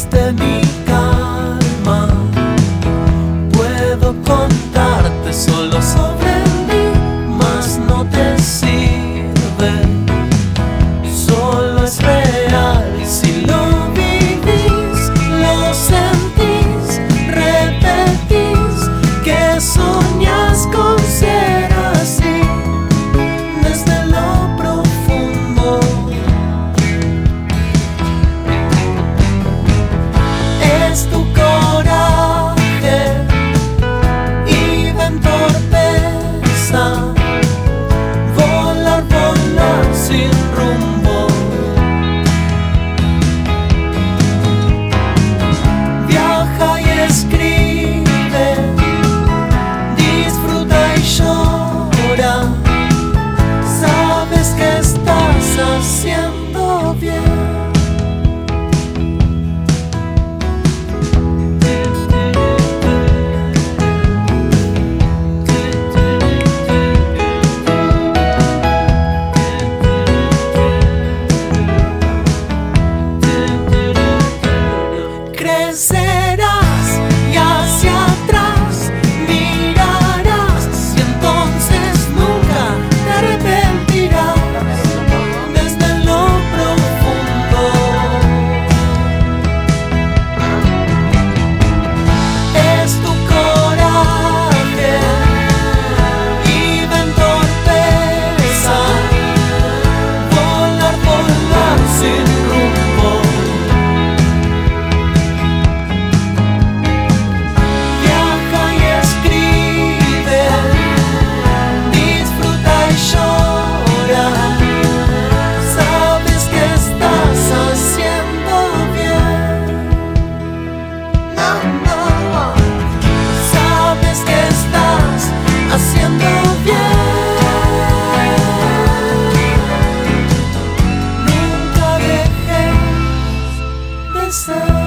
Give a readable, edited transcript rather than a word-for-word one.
Desde mi calma puedo contarte solo sobre mí, mas no te sirve, solo es real. Y si lo vivís, lo sentís, repetís que soñás con ser así desde lo profundo. Es tu coraje y ven torpeza, volar, volar sin rumbo. Viaja y escribe, disfruta y llora, sabes que estás haciendo bien. Crecerás y hacia atrás mirarás y entonces nunca te arrepentirás desde lo profundo. Es tu coraje y ven torpeza, volar, volar sin rumbo. Haciendo bien, nunca dejes de ser.